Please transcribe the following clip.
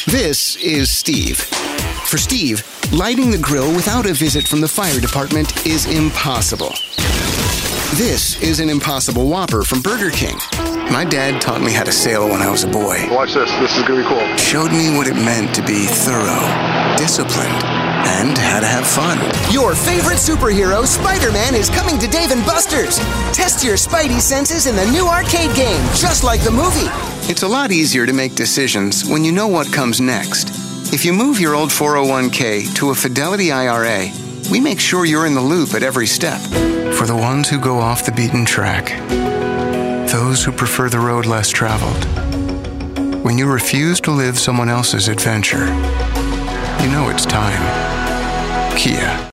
This is Steve. For Steve, lighting the grill without a visit from the fire department is impossible. This is an Impossible Whopper from Burger King. My dad taught me how to sail when I was a boy. Watch this. This is going to be cool. Showed me what it meant to be thorough, disciplined, and how to have fun. Your favorite superhero, Spider-Man, is coming to Dave & Buster's. Test your Spidey senses in the new arcade game, just like the movie. It's a lot easier to make decisions when you know what comes next. If you move your old 401k to a Fidelity IRA, we make sure you're in the loop at every step. For the ones who go off the beaten track, those who prefer the road less traveled. When you refuse to live someone else's adventure, you know it's time. Kia.